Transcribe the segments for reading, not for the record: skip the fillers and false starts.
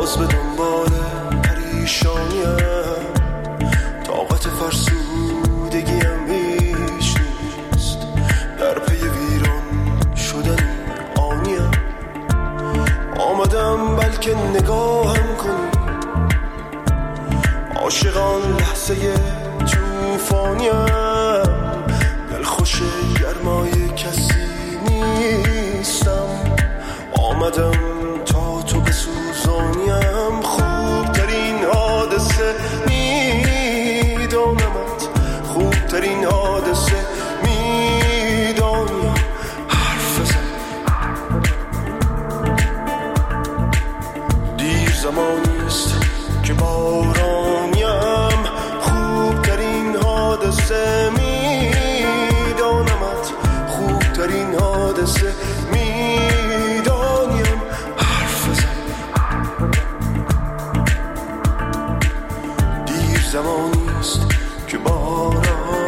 باز به دنبال پریشانیم، طاقت فرسودگیم هیچ نیست، در پی ویران شدن آنیم. آمدم بلکه نگاهم کنی، عاشقان لحظه توفانیم، دلخوش گرمای کسی نیستم. آمدم تا تو بسوزانیم، خوبترین حادثه میدانمت، خوبترین حادثه میدانیم. حرف بزن، دیر زمانیست که بارانیم، خوبترین حادثه میدانمت، خوبترین حادثه میدانیم. حرف بزن، دیر زمانیست که بارانیم.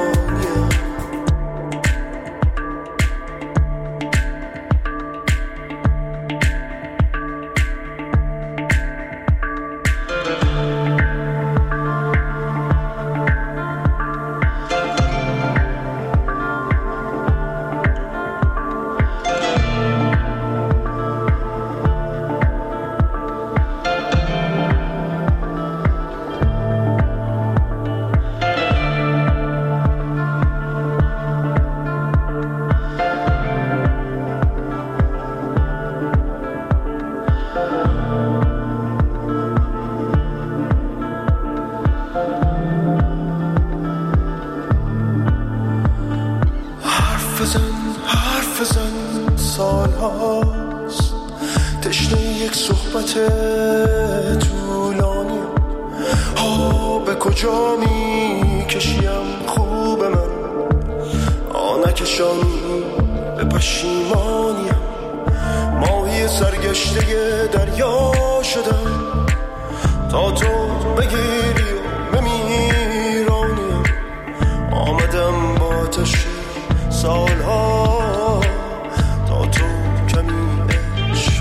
حرف بزن، سال هاست تشنه یک صحبت طولانی. ها به کجا می کشیم خوب من، نکشانی به پشیمانیم. ماهی سرگشته دریا شدم تا تو بگیری و بمیرانیم. آمدم با آتش سالها تا تو کمی عشق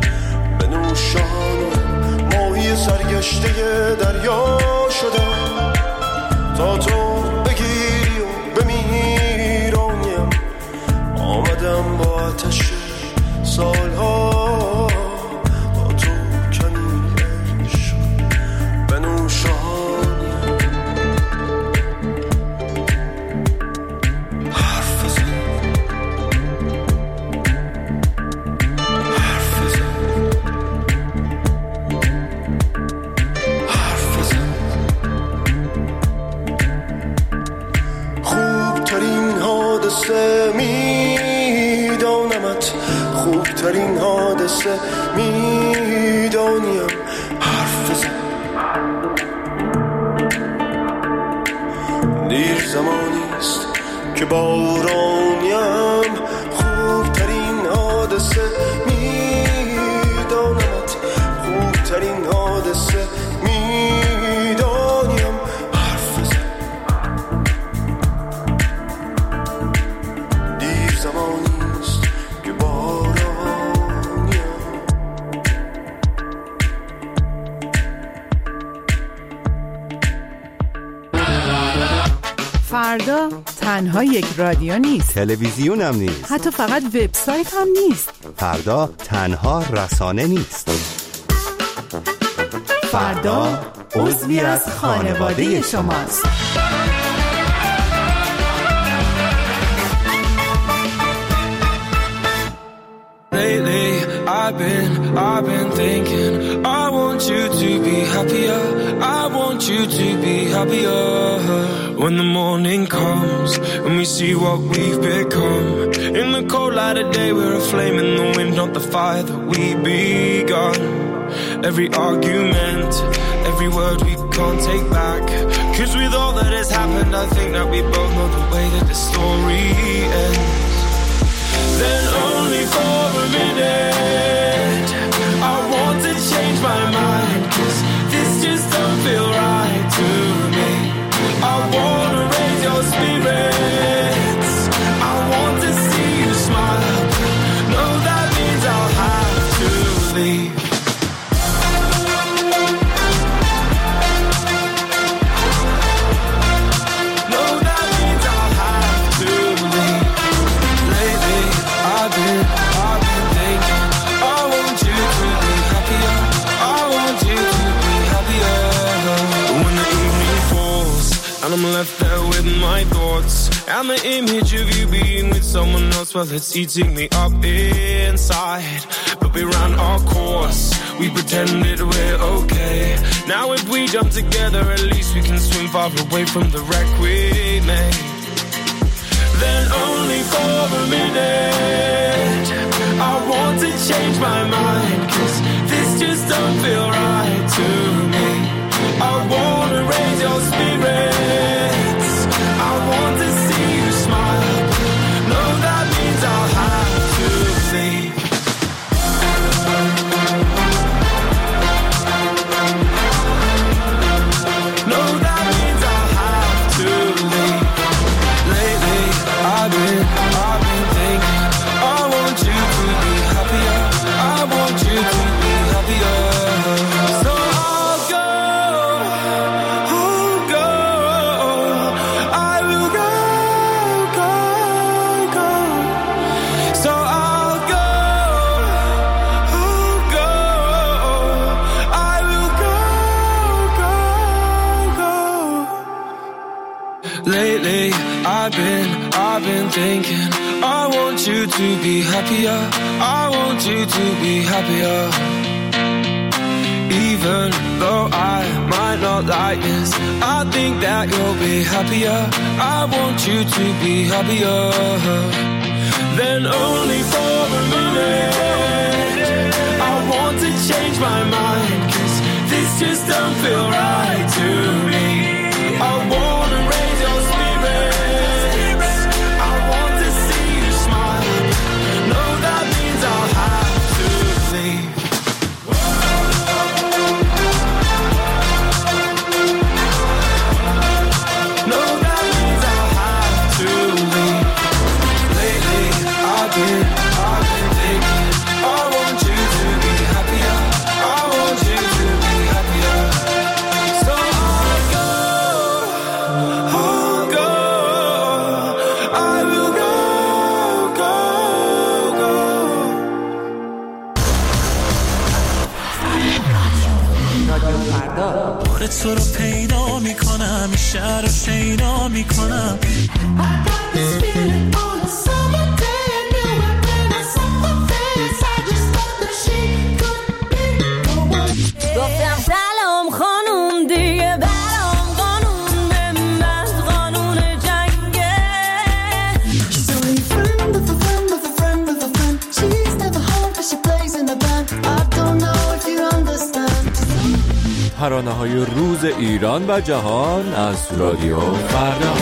بنوشانم. ماهی سرگشته دریا شدم تا تو بگیری و بمیرانیم. آمدم با آتش سالها تا تو کمی عشق بنوشانیم. میدانمت، خوبترین حادثه میدانیم. حرف بزن، دیر زمانیست که بارانیم. خوبترین حادثه میدانمت، خوبترین حادثه میدانیم. حرف بزن، دیر زمانیست که بارانیم. فردا تنها یک رادیو نیست، تلویزیون هم نیست، حتی فقط وبسایت هم نیست. فردا تنها رسانه نیست. فردا عضوی از خانواده شماست. Lately, I've been thinking, I want you to be happier. I want you to be happier. When the morning comes and we see what we've become, in the cold light of day we're a flame in the wind, not the fire that we begun. Every argument, every word we can't take back, 'cause with all that has happened I think that we both know the way that the story ends. Then only for a minute I want to change my mind, 'cause this just don't feel right to me. I wanna raise your spirits, I want to see you smile. No, that means I'll have to leave. And I'm left there with my thoughts and the image of you being with someone else. Well, it's eating me up inside. But we ran our course, we pretended we're okay. Now if we jump together, at least we can swim far away from the wreck we made. Then only for a minute I want to change my mind, 'cause this just don't feel right to me. I wanna raise your spirits, I want to see you smile. No, that means I'll have to leave. No, that means I'll have to leave. Lately, I've been thinking, I want you to be happier, I want you to be happier. So I'll go, I will go. So I'll go, I will go. Lately, I've been thinking, I want you to be happier, I want you to be happier. Even though I might not like this, I think that you'll be happier, I want you to be happier. Then only for a minute I want to change my mind, 'cause this just don't feel right to me. I wanna raise your spirits, I want to see you smile. No, that means I'll have to leave. No, that means I'll have to leave. Lately, I've been thinking, I want you to be happier, I want you to be happier. So I'll go, I will go. بار تو رو پیدا میکنم، این شهر رو شیدا میکنم. گفتم سلام خانوم، دیگه برام قانون من قانون جنگه. She's only a friend of a friend of a friend of a friend. She's never home 'cause she plays in a band. I don't know if you understand. ترانه‌های روز ایران و جهان از رادیو فردا.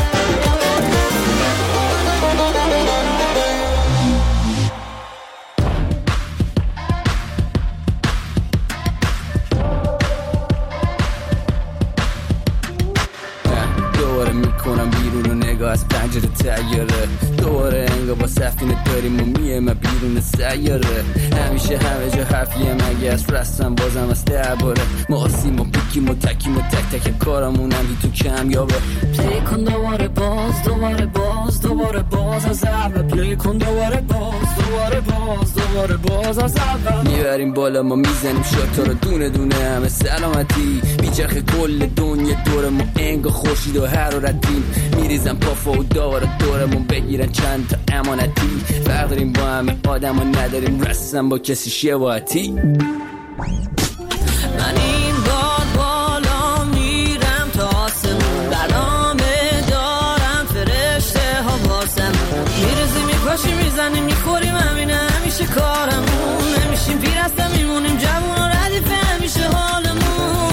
دوباره میکنم بیرون و نگاه از پنجره تیاره، دوباره انگار با سفینه داریم و میایم بیرون سیاره. همیشه همه جا حرفیه مگه از رستم بازم از درباره. ما آسیم و پیکیم و تکیم و تک تک کارمونم تو کمیابه. پلی کن دوباره باز دوباره باز دوباره باز از اول. پلی کن دوباره باز دوباره باز دوباره باز از اول. میبریم بالا ما میزنیم شاتا رو دونه دونه همه سلامتی. میچرخه کل دنیا دور ما انگار خورشید و حرارتی. میریزم پافا و دورمون بگیرن چند تا امانتی. فرق داریم با همه آدم ها نداریم رسم با کسی شباهتی. من این باد بالا میرم تا آسمون، برنامه دارم فرشته ها واسم. میرزیم میپاشیم میزنیم میخوریم همینه همیشه کارمون. نمیشیم پیر هسته میمونیم جوون و ردیفه همیشه حالمون.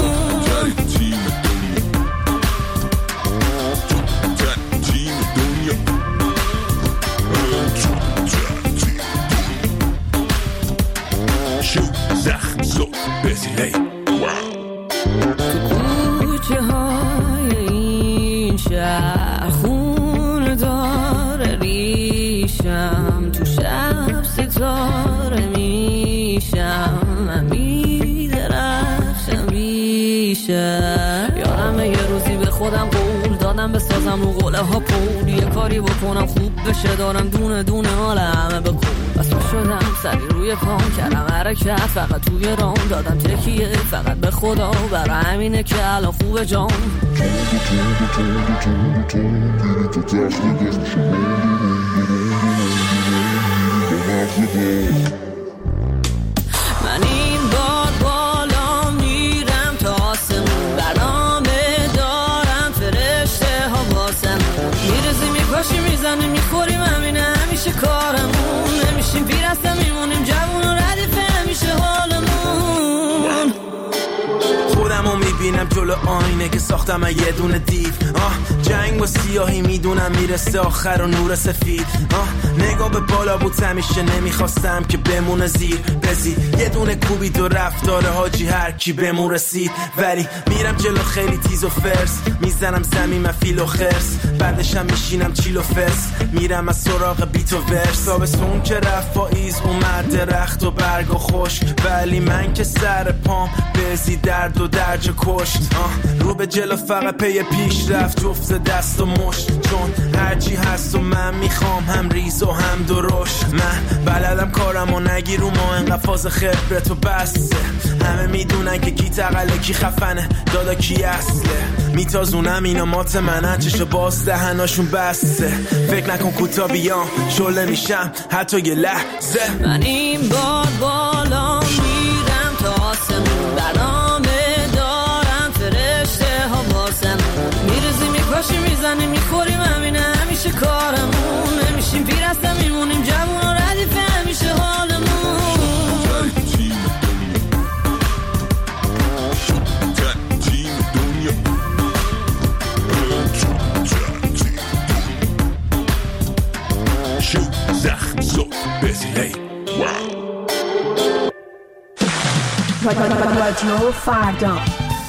کوچه های این شهر خون داره ریشم، تو شب ستاره میشم، من میدرخشم بیشم. یارم یه روزی به خودم قول دادم دلم بسازم رو قله ها پول، یه کاری بکنم خوب بشه، دارم دونه دونه حال همه بکن. بس شدم سری روی پام کردم حرکت، فقط توی رام دادم تکیه فقط به خدا، برای همینه که الان خوبه جام. من این بار بالا میرم تا آسمون، برنامه دارم فرشته ها واسم، میرزی میپاشی میزنی میخوریم، همینه همیشه کارمون، نمیشیم پیرسته میمونیم جوون و ردیفه همیشه حالمون. خودمو میبینم جلو آینه که ساختم یه دونه دیو، جنگ و سیاهی میدونم میرسه آخر و نور سفید، نگاه به بالا بود همیشه نمیخواستم که بمونه زیر بزی، یه دونه کوبید و رفتار حاجی هر کی بمون رسید، ولی میرم جلو خیلی تیز و فرس، میزنم زمین من فیل و خرس، بعدشم میشینم چیل و فس، میرم از سراغ بیت و ورس، تابستون که رفت پاییز اومد درخت و برگ و خشک، ولی من که سر پام بزی درد و درج کشت، رو به جلو فقط پی پیش رفت جفت دست و مشت، چون هرچی هست و من میخوام هم ریز و هم درشت، من بلدم کارم و نگیر رو ما انقدر فاز خبرت و بسته، همه میدونن که کی تقله کی خفنه دادا کی اصله، میتازونم اینا مات منن چشو باز دهناشون بسته، فکر نکن کوتا بیام شله میشم حتی یه لحظه. من این بار بالا میرم تا آسمون، برنامه دارم فرشته ها واسم، میرزی میپاشی میزنی میخوریم، همینه همیشه کارمون، نمیشیم پیرسته میمونیم جوون و ردیفه همیشه حالمون. زخم زود بزیلی رادیو فردا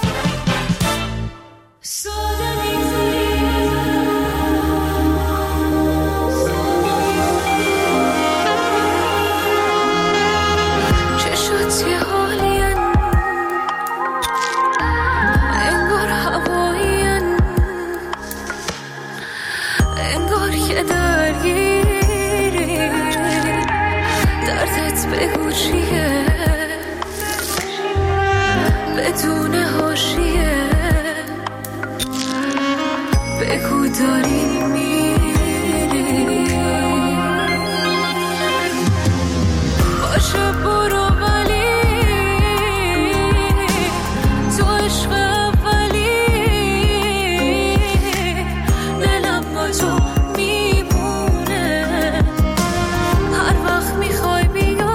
بگو چیه بدون حاشیه، بگو داری میری باشه برو، ولی تو عشق اولی دلم با تو میمونه، هر وقت میخوای بیا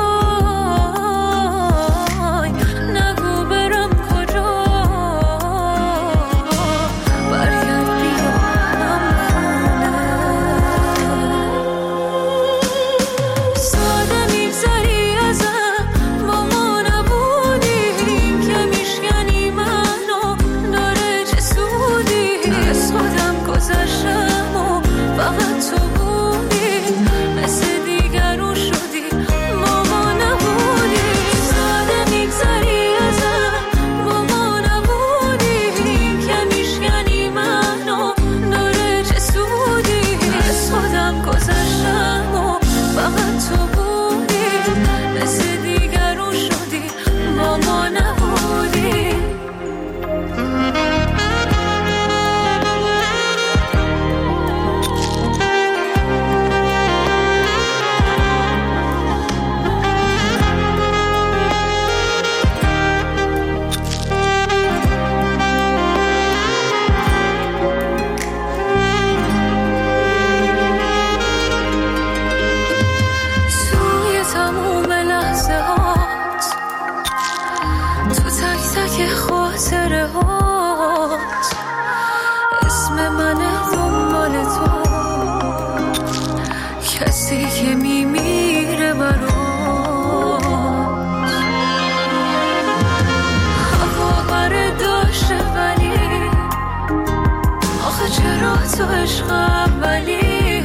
تو عشق اولی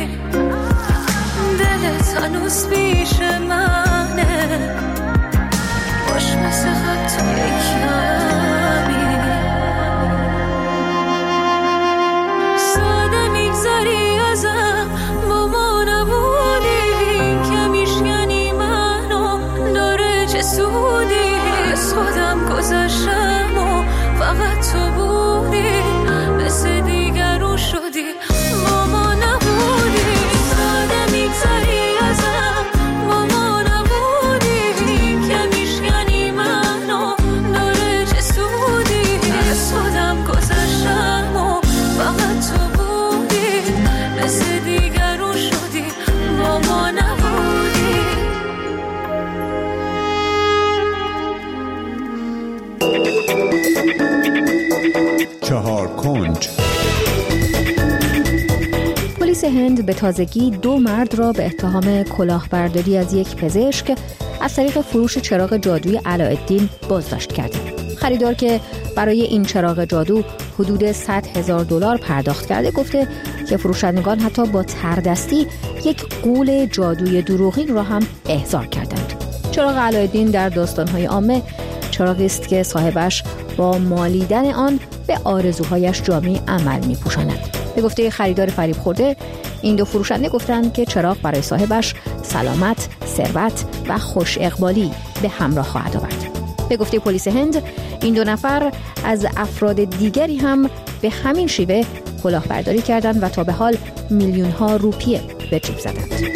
دلت هنوز پیش منه، باش مثل خط توی کمی فقط تو بودی، مثل دیگرون شدی با ما نبودی، ساده میگذاری ازم با ما نبودی، که میشکنی منو داره چه سودی، از خودم گذشتم و فقط تو بودی، مثل دیگرون شدی با ما نبودی. چهار کنج. پلیس هند به تازگی 2 مرد را به اتهام کلاهبرداری از یک پزشک از طریق فروش چراغ جادویی علاءالدین بازداشت کرد. خریدار که برای این چراغ جادو حدود $100,000 پرداخت کرده گفته که فروشندگان حتی با تردستی یک غول جادویی دروغین را هم احضار کردند. چراغ علاءالدین در داستان‌های عامه چراغی است که صاحبش با مالیدن آن به آرزوهایش جامه عمل می‌پوشاند. به گفته خریدار فریب خورده، این 2 فروشنده گفتند که چراغ برای صاحبش سلامت، ثروت و خوش اقبالی به همراه خواهد آورد. به گفته پلیس هند، این 2 نفر از افراد دیگری هم به همین شیوه کلاهبرداری کردند و تا به حال میلیون‌ها روپیه به جیب زدند.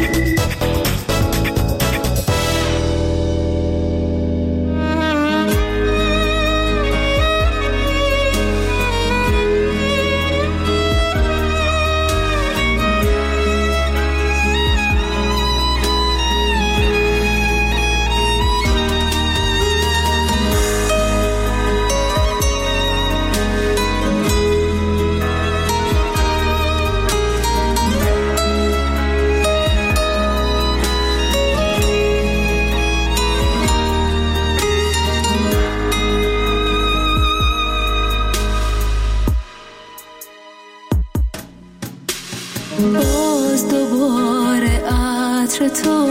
باز دوباره عطر تو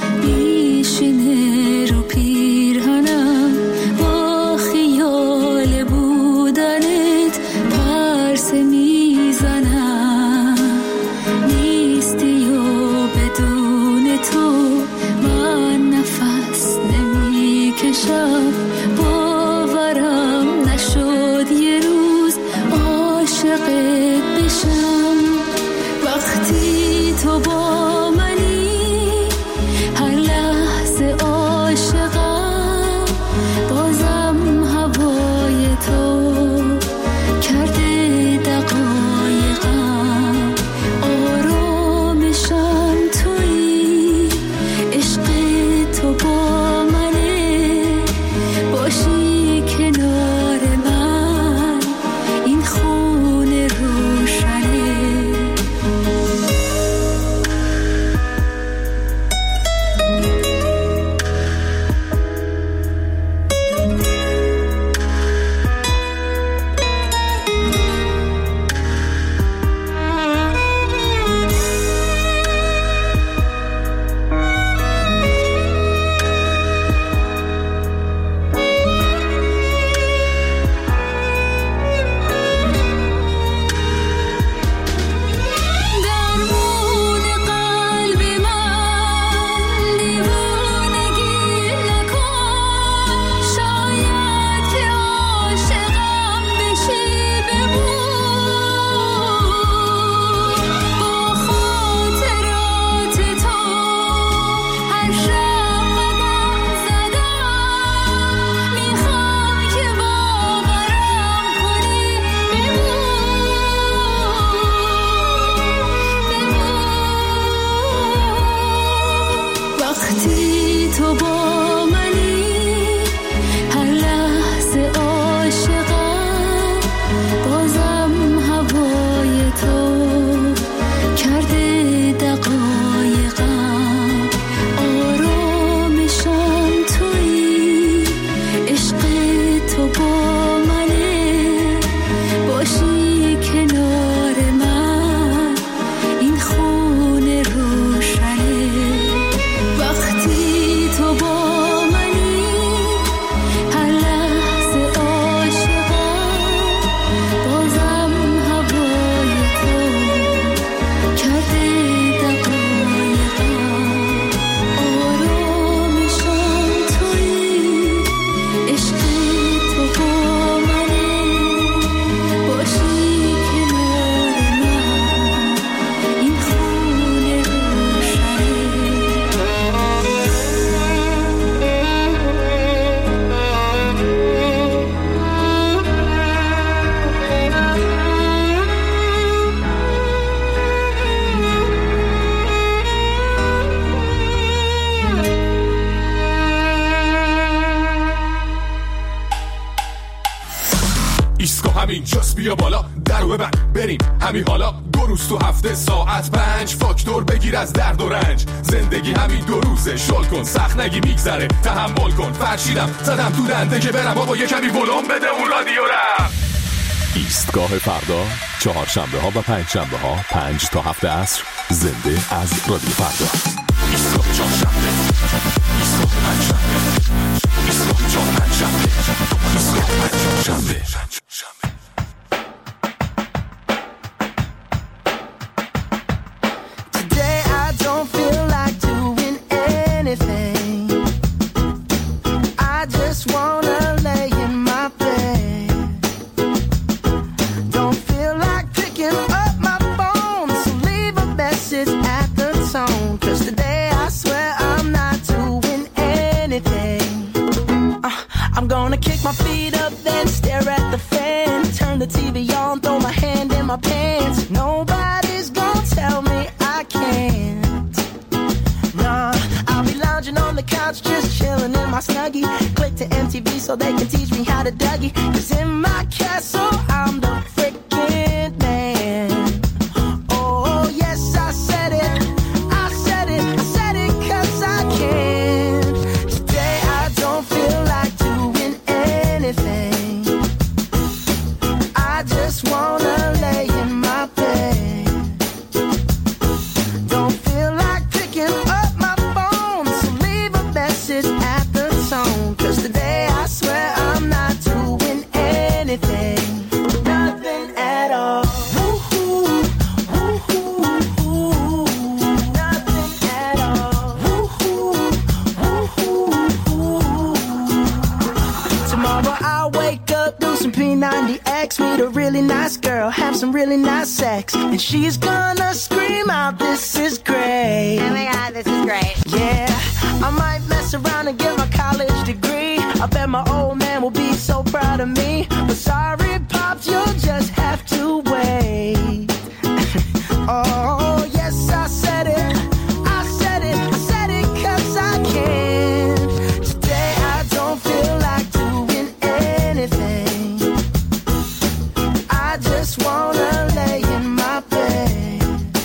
میشینه رو پیرهنم، با خیال بودنت پرسه میزنم، نیستی و بدون تو من نفس نمیکشم، باورم نشد یه روز عاشقت بشم. وقتی تو با منی هر لحظه عاشقم، بازم هوای تو کرده دقایقم، آرامشم تویی، عشق تو با منه، باشی کنار من این خونه روشنه. ایسکو همین جاست بیا بالا درو ببند بریم همین حالا 2 روز تو هفته ساعت 5 فاکتور بگیر از درد و رنج زندگی همین 2 روزه شل کن سخت نگی میگذره تحمل کن فرشیدم زدم تو دنده که برم بابا یه کمی ولوم بده اون رادیو رم ایستگاه فردا 4 شنبه ها و 5 شنبه ها 5 تا 7 عصر زنده از رادیو فردا ایستگاه 4 شنبه ایستگاه 5 شنبه ایستگاه 4 5 شنبه ایستگاه 5 شنبه Today I don't feel like doing anything. I just wanna lay in my bed. Don't feel like picking up my phone, so leave a message at the tone. 'Cause today I swear I'm not doing anything. I'm gonna kick my feet up, then stare at the fan. Turn the TV on, throw my hand in my pants. Nobody's gonna tell me I can't. Nah, I'll be lounging on the couch, just chilling in my Snuggie. Click to MTV so they can teach me how to Dougie. 'Cause in my castle, I'm the freaking man. Oh, yes, I said it. I said it. I said it 'cause I can. Today I don't feel like doing anything. I just wanna lay in my bed. Don't feel like picking up my phone, so leave a message at the tone. 'Cause today I swear I'm not doing anything. Nothing at all. Woo-hoo, woo-hoo, woo-hoo. Nothing at all. Woo-hoo, woo-hoo, woo-hoo. Tomorrow I'll wake up, do some P90X, meet a really nice girl, have some really nice sex, and she's gonna scream out, "This is great." Oh my God, this is great. Yeah, I might mess around and get my college degree. I bet my old man will be so proud of me. But sorry, Pops, you'll just have to wait. Oh, yes, I said it. I said it. I said it 'cause I can. Today I don't feel like doing anything. I just wanna lay in my bed.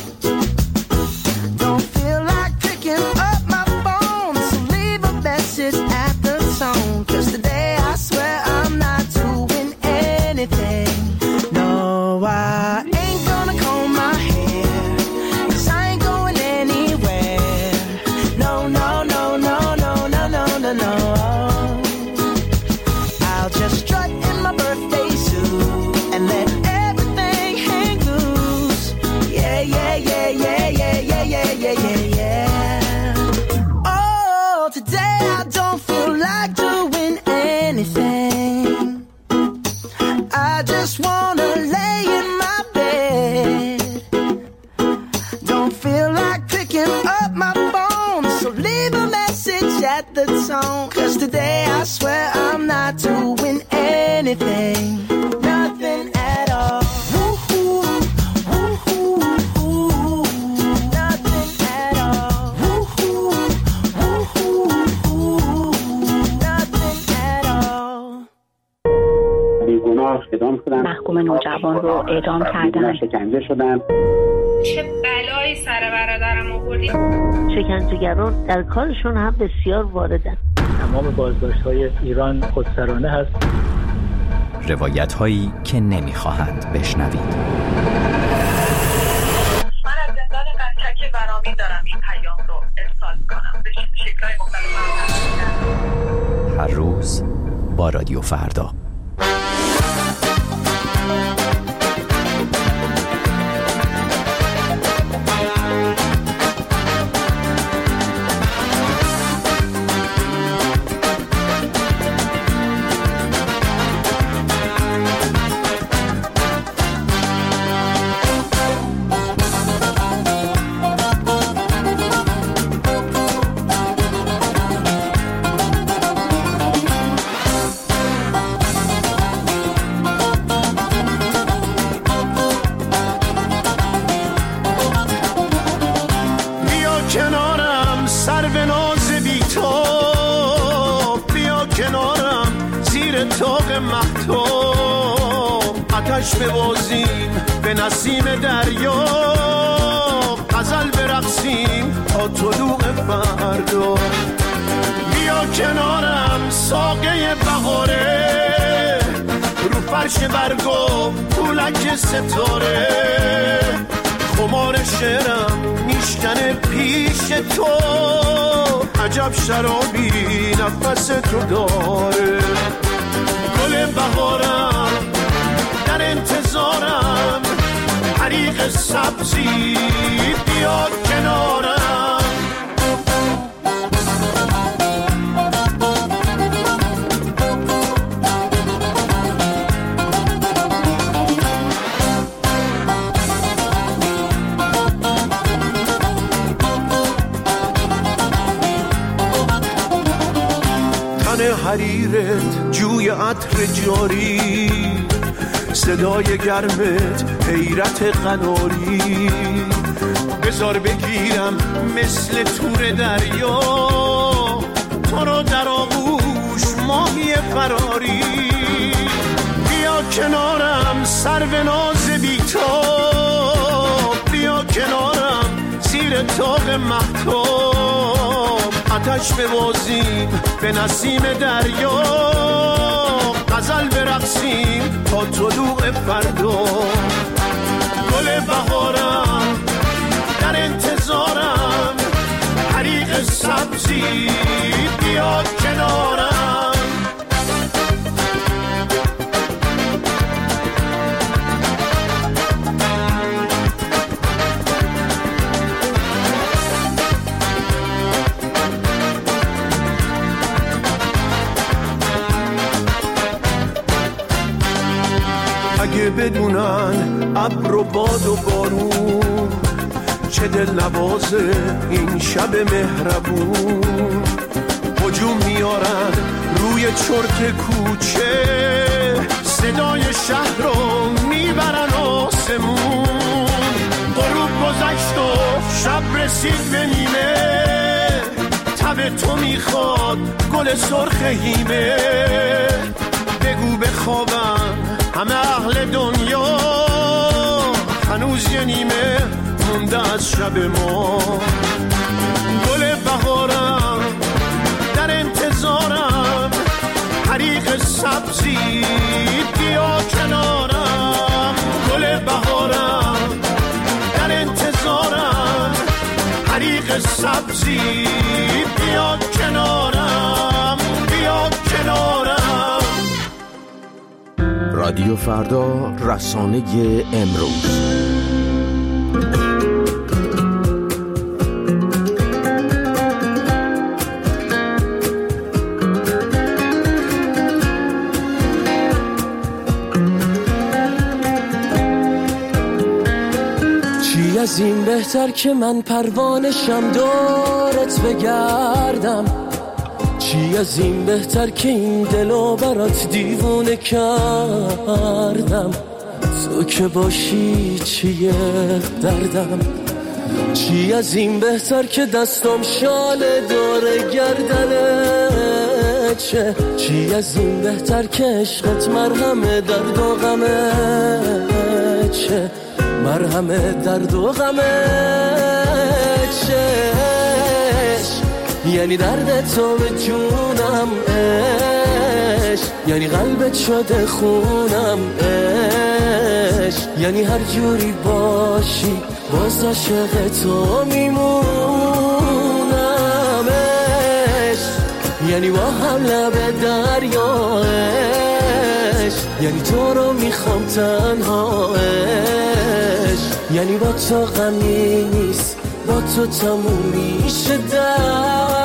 Don't feel like picking up my phone, so leave a message at the tone. 'Cause today I swear I'm not doing anything. No, I ain't gonna comb my hair, 'cause I ain't going anywhere. No, no, no, no, no, no, no, no, no. I'll just strut in my birthday suit and let everything hang loose. Yeah, yeah, yeah, yeah, yeah, yeah, yeah, yeah, yeah, yeah. Oh, today I don't feel like doing anything. I just wanna lay in my bed. Don't feel like picking up my phone, so leave a message at the tone. 'Cause today I swear I'm not doing anything. Nothing at all. Woo-hoo, woo-hoo, woo-hoo. Nothing at all. Woo-hoo, woo-hoo, woo-hoo. Nothing at all. بیگناه اعدام شدن. محکوم نوجوان رو اعدام کردن. شکنجه شدن. چه بلایی سر برادرم آوردی؟ شکنجهگران در کارشون هم بسیار واردن. تمام بازداشت‌های ایران خودسرانه هست. روایت‌هایی که نمی‌خواهند بشنوید. من از زندان قنچک برامی دارم این پیام رو ارسال کنم به شکل‌های مختلف. هر روز با رادیو فردا. طاق مهتاب آتش ببازیم به نسیم دریا، غزل برقصیم تا طلوع فردا. بیا کنارم ساقه بهاره، رو فرش برگا پولک ستاره، خمار شعرم میشکنه پیش تو، عجب شرابی نفس تو داره. گل بهارم در انتظارم، حریق سبزی بیا کنارم. حریرت جوی عطر جاری، صدای گرمت حیرت قناری، بذار بگیرم مثل تور دریا، تو رو در آغوش ماهی فراری. بیا کنارم سرو ناز بی‌تاب، بیا کنارم زیر طاق مهتاب، آتش ببازیم به نسیم دریا، غزل برقصیم تا طلوع فردا. گل بهارم در انتظارم، حریق سبزی بیا کنارم. اگه بدونن ابر و باد و بارون، چه دل نوازه این شب مهربون. هجوم میارن روی چرت کوچه، صدای شهر رو میبرن آسمون. غروب گذشت و شب رسید به نیمه، تب تو میخواد گل سرخ هیمه. بگو بخوابن همه اهل دنیا، هنوز یه نیمه مونده از شب ما. گل بهارم در انتظارم، حریق سبزی بیا کنارم. گل بهارم در انتظارم، حریق سبزی بیا کنارم، بیا کنارم. رادیو فردا، رسانه امروز. چی از این بهتر که من پروانشم دورت بگردم، چی از این بهتر که این دلو برات دیوونه کردم. تو که باشی چیه دردم، چی از این بهتر که دستم شال دور گردنه چه، چی از این بهتر که عشقت مرهم درد و غمه چه، مرهم درد و غمه چه. یعنی درد تو به جونم عشق، یعنی قلبت شده خونم عشق، یعنی هر جوری باشی باز عاشق تو میمونم عشق، یعنی با هم لب دریا عشق، یعنی تو رو میخوام تنها عشق، یعنی با تو غمی نیست، با تو تموم میشه دردا.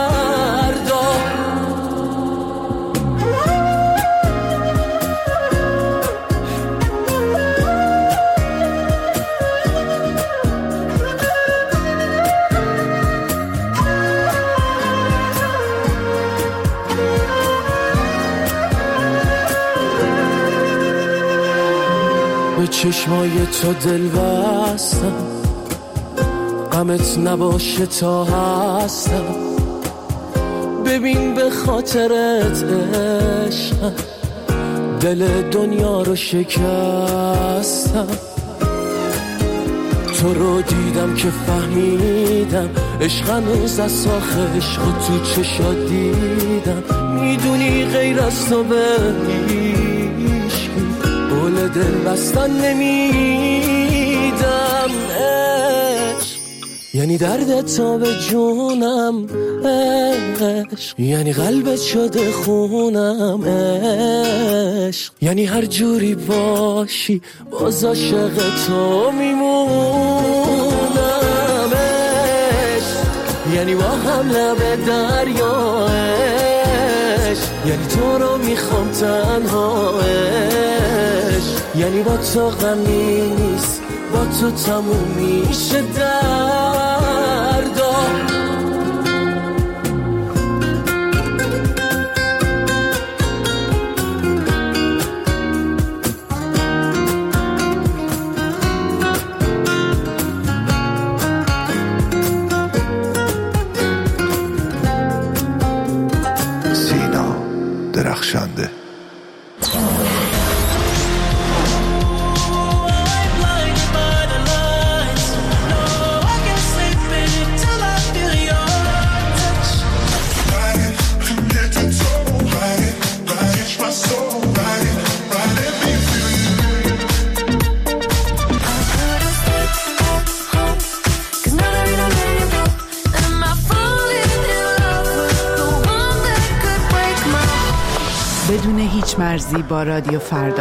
به چشمای تو دل بستم، غمت نباشه تا هستم، ببین به خاطرت عشقم، دل دنیا رو شکستم، تو رو دیدم که فهمیدم عشق هنوز از ساخ عشق تو چشات دیدم. میدونی غیر از تو به هیچ قول دل بستن نمیدم. عشق یعنی درد تا به جونم، عشق یعنی قلبت شده خونم، عشق یعنی هر جوری باشی باز عاشق تو میمونم. عشق یعنی با هم لب دریا، عشق یعنی تو رو میخوام تنها، عشق یعنی با تو غمی نیست، با تو تموم میشه دردا. سینا درخشنده. بدون هیچ مرزی با رادیو فردا.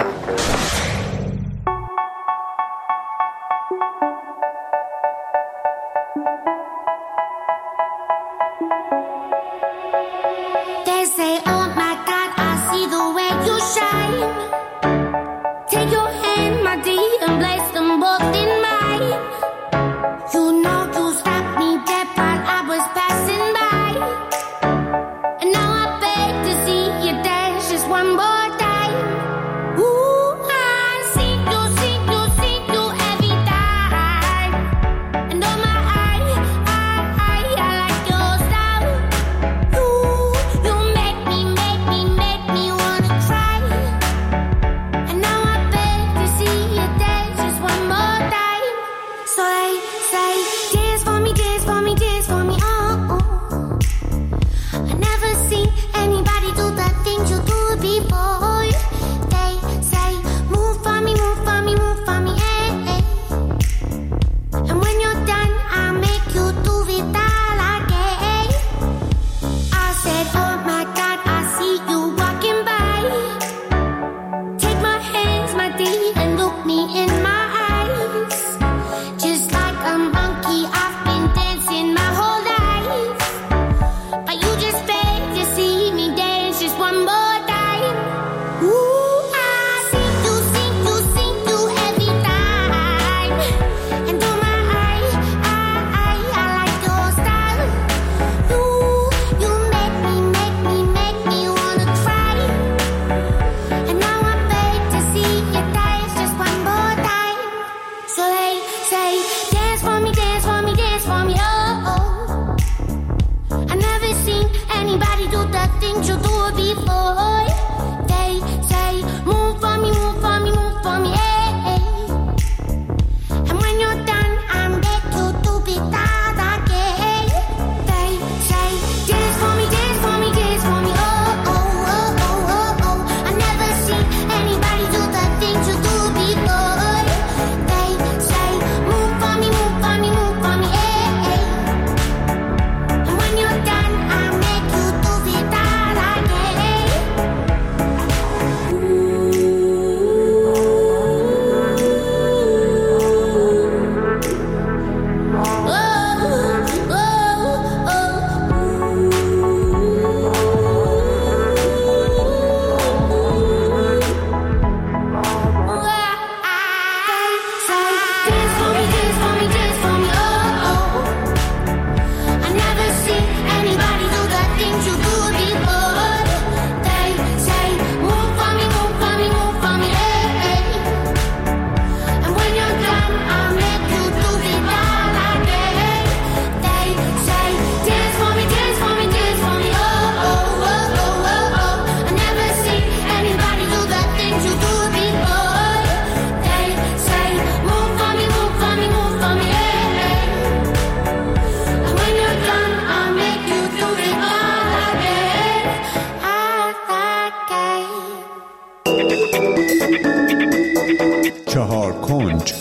چهار کنج.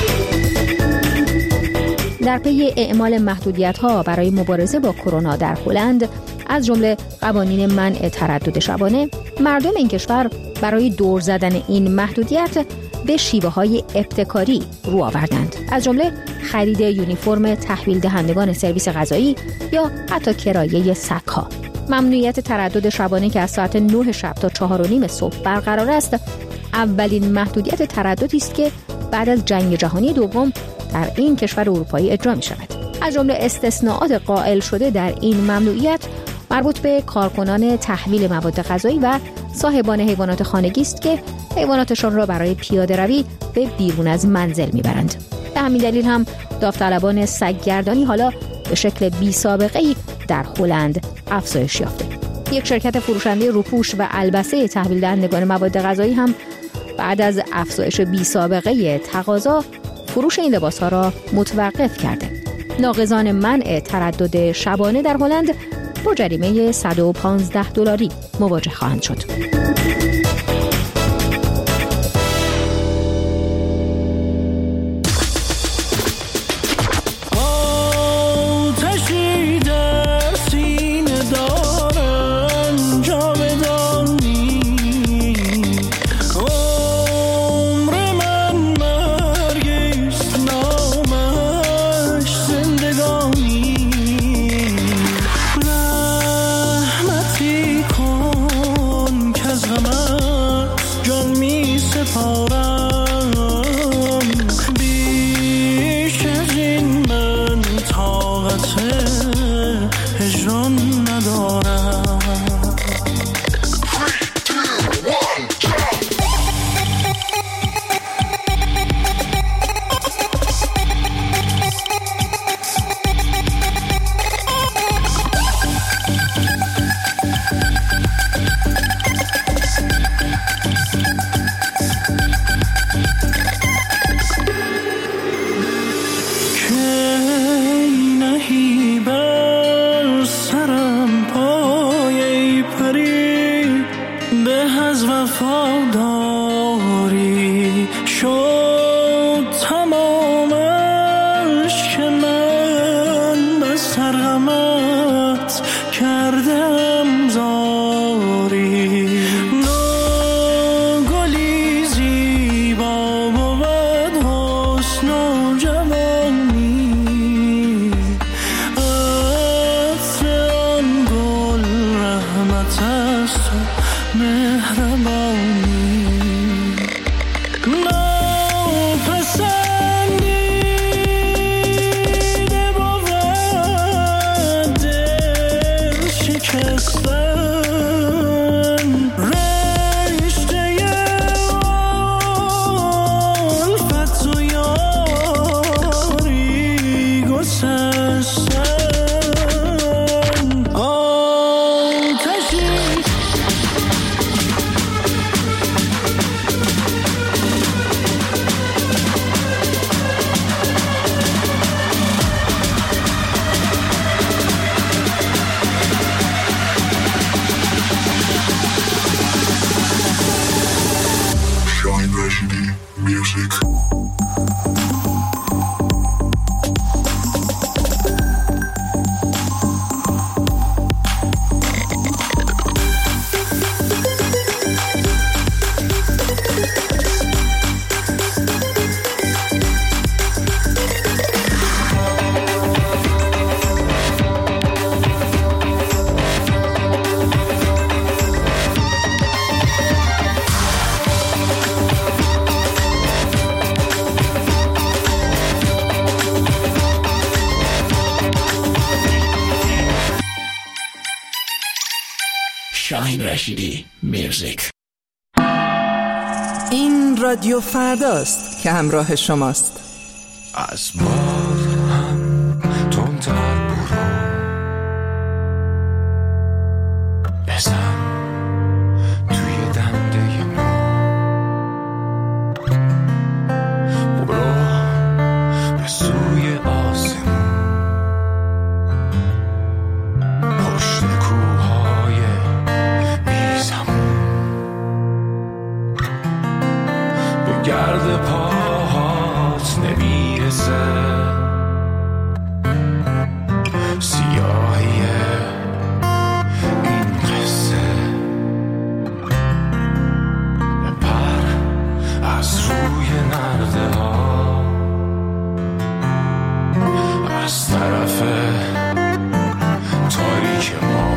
در پی اعمال محدودیت‌ها برای مبارزه با کرونا در هلند، از جمله قوانین منع تردد شبانه، مردم این کشور برای دور زدن این محدودیت به شیوه‌های ابتکاری رو آوردند. از جمله خرید یونیفرم تحویل دهندگان سرویس غذایی یا حتی کرایه سگ‌ها. ممنوعیت تردد شبانه که از ساعت 9 شب تا 4:30 صبح برقرار است، اولین محدودیت ترددی است که بعد از جنگ جهانی دوم در این کشور اروپایی اجرا می شود. از جمله استثناءات قائل شده در این ممنوعیت مربوط به کارکنان تحویل مواد غذایی و صاحبان حیوانات خانگی است که حیواناتشان را برای پیاده روی به بیرون از منزل می برند. به همین دلیل هم داوطلبان سگ‌گردانی حالا به شکل بی سابقه‌ای در هلند افزایش یافته. یک شرکت فروشنده روپوش و البسه تحویل دهندگان مواد غذایی هم بعد از افزایش بی سابقه تقاضا فروش این لباس‌ها را متوقف کرده. ناقضان منع تردد شبانه در هلند با جریمه $115 مواجه خواهند شد. شاهین رشیدی میوزیک. این رادیو فرداست که همراه شماست. از باد هم تندتر برو، بزن توی دنده ما، برو به سوی آسمون، پشت کوههای بیزمون. گرد پاهات نمیرسه، سیاهی این قصه. پر از روی نرده ها از طرف تاریک ما.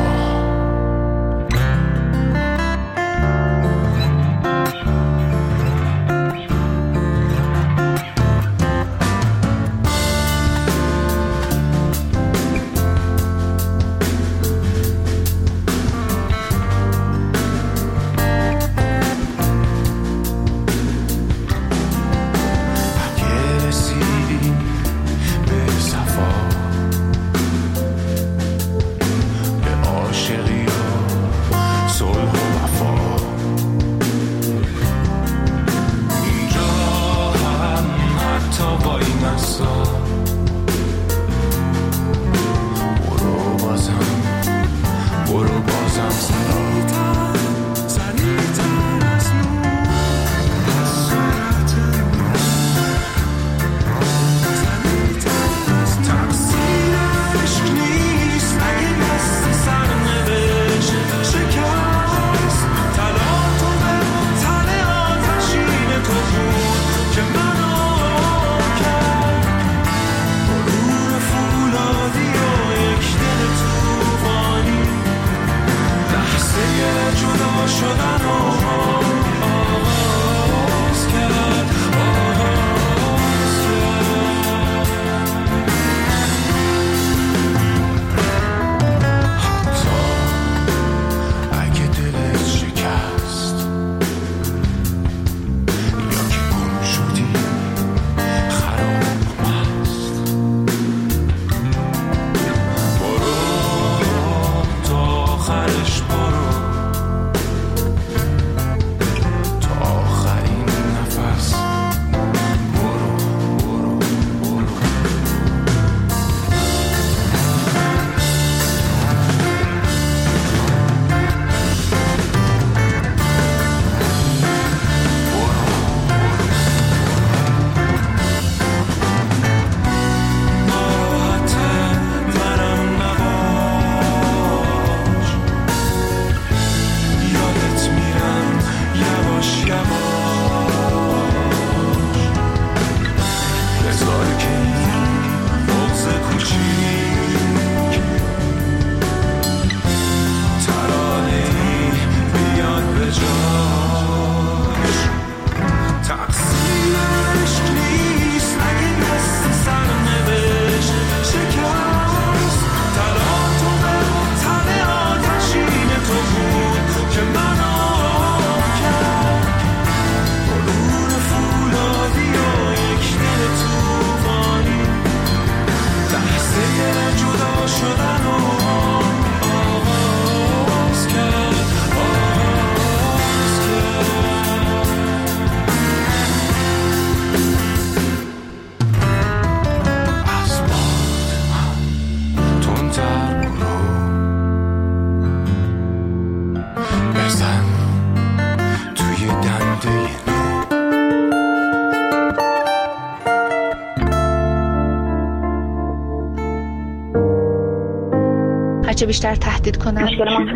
هرچه بیشتر تهدید کنن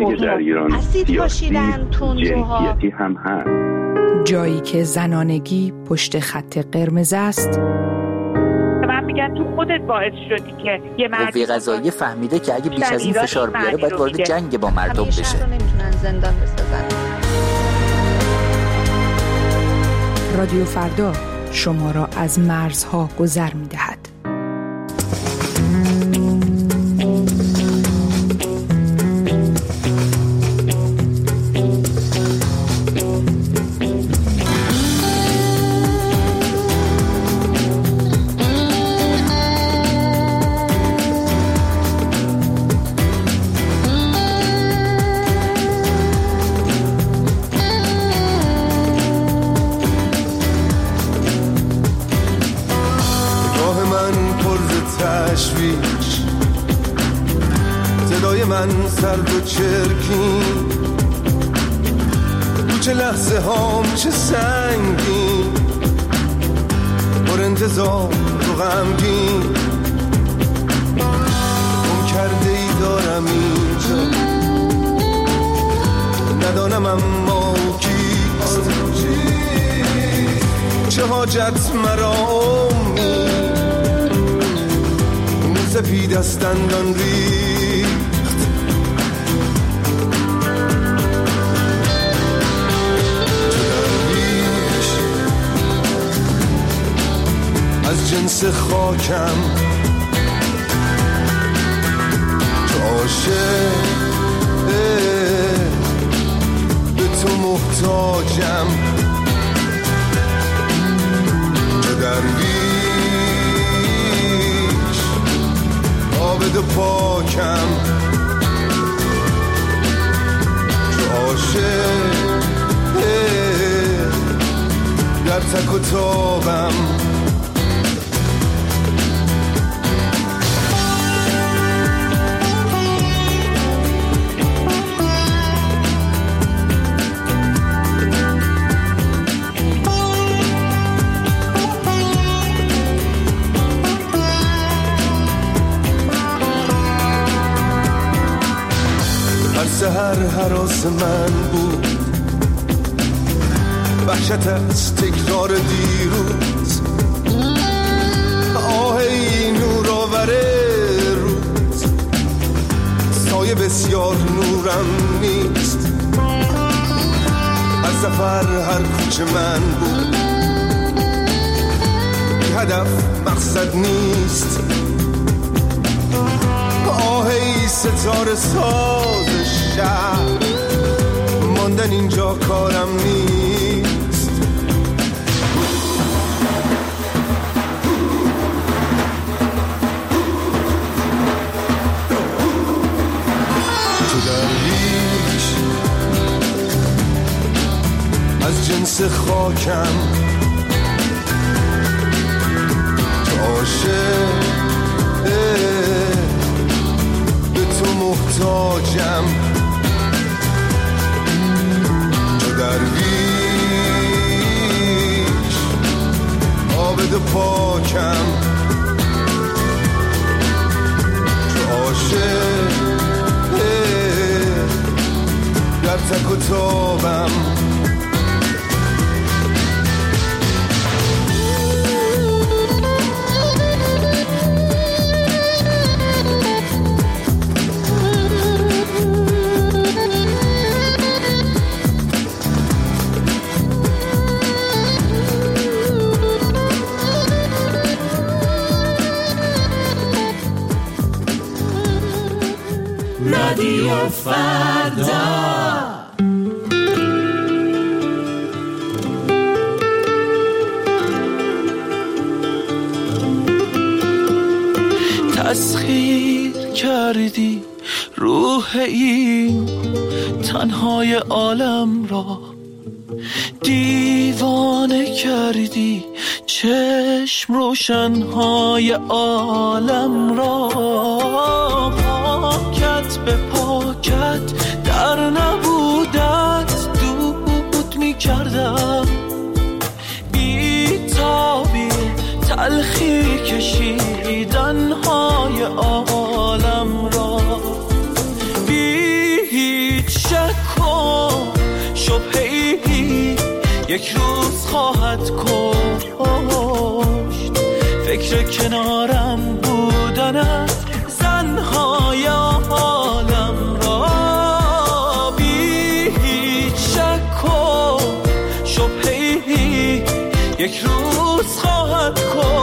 اسید پاشیدن تندروها هم هست. جایی که زنانگی پشت خط قرمز است. من میگم تو خودت باعث شدی که یه قوه قضاییه فهمیده که اگه بیش از این فشار بیاره باید وارد جنگ با مردم بشه. شهر رو نمیتونن زندان بسازن. رادیو فردا شما را از مرزها گذر می‌دهد. صدای من سرد و چرکین، تو چه لحظه هام چه سنگین، انتظار و غمگین گم کرده ای دارم اینجا، ندانم اما کیست، چه حاجت مرا امید سپید از دندان ریخت، چه درویش از جنس خاکم، چه عاشق به تو محتاجم، چه درویش عابد و پاکم، چه عاشق در تک و تابم. سحر هراس من بود، وحشت از تکرار دیروز، آه ای نور آور روز، سایه بسیار نورم نیست، از سفر هر کوچه من بود، بی هدف مقصد نیست، آه ای ستاره ساز شهر، ماندن اینجا کارم نیست، تو درویش از جنس خاکم، تو عاشق به تو محتاجم، چه درویش عابد و پاکم، چه عاشق در تک و تابم. رادیو فردا، تسخیر کردی روح این تنهای عالم را، دیوانه کردی چشم روشنهای عالم را، پاکت به پاکت در نبودت دود می کردم، بی تابی تلخی کشیدنهای عالم را، بی هیچ شک و شبهی یک روز خواهد کشت، فکر کنارم بودنت زنهای عالم را، بی هیچ شک و شبهی یک روز خواهد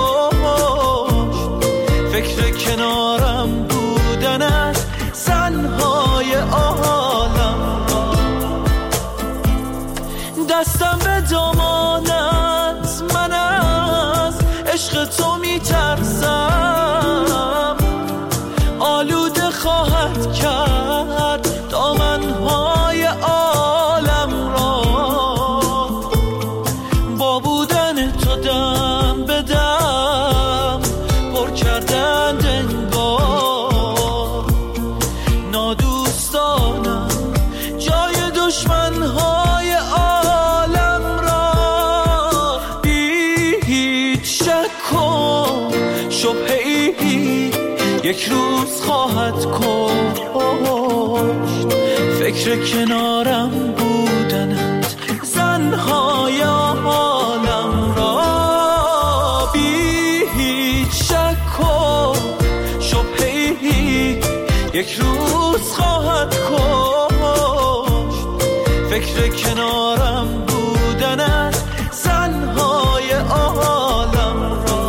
کشت، فکر کنارم بودنت زنهای عالم را، دستم به دامانت من از عشق تو می ترسم، آلوده خواهد کرد دامنهای عالم را، با بودن تو دم به دم یک روز خواهد کشت فکر کنارم بودنت زنهای عالم را بی هیچ شک و شبهه‌ای یک روز خواهد کشت فکر کنارم بودنت زنهای عالم را.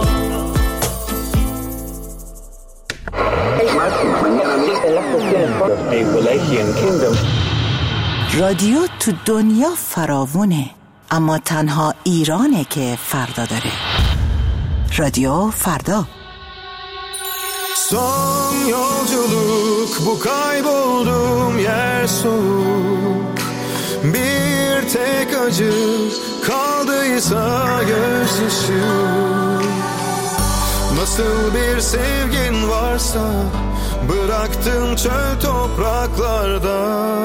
رادیو تو دنیا فراوونه، اما تنها ایرانه که فردا داره. رادیو فردا. Son yolculuk bu kayboldum yer soğuk. Bir tek acı kaldıysa gözyaşı. Nasıl bir sevgin varsa bıraktın çöl topraklarda.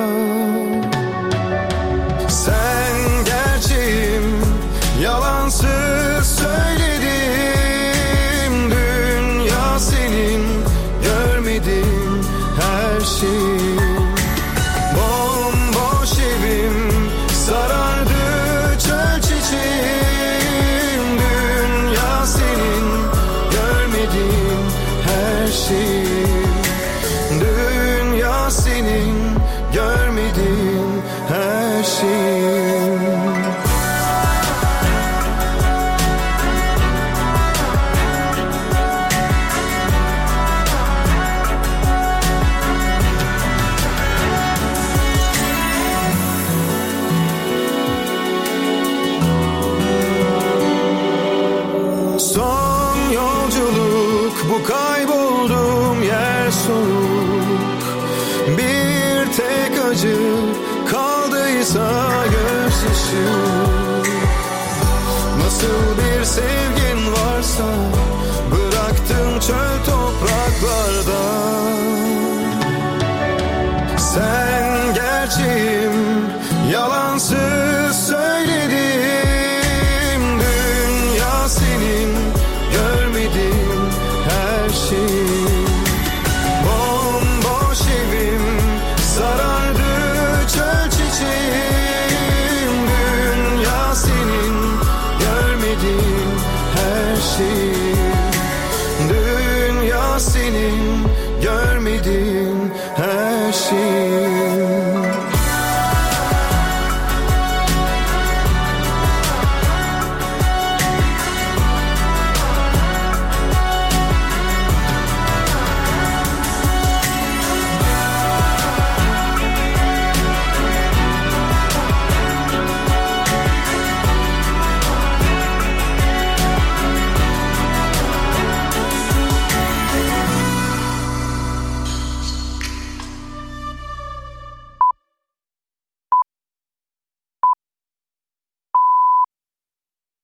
Sen gerçeğim, yalansız söyledim. Dünya senin, görmedim her şeyi. Bomboş evim sarardı çöl çiçeğim. Dünya senin, görmedim her şeyi. Dünya senin, görmedim her şeyi. Son yolculuk bu kayboldum yer soğuk. Bir tek acı kaldıysa gözyaşı. Nasıl bir sevgin varsa bıraktın çöl topraklarda. Sen gerçeğim, yalansız söyledim. Dünya senin, görmedim her şeyi. Bomboş evim sarardı çöl çiçeğim. Dünya senin, görmedim her şeyi.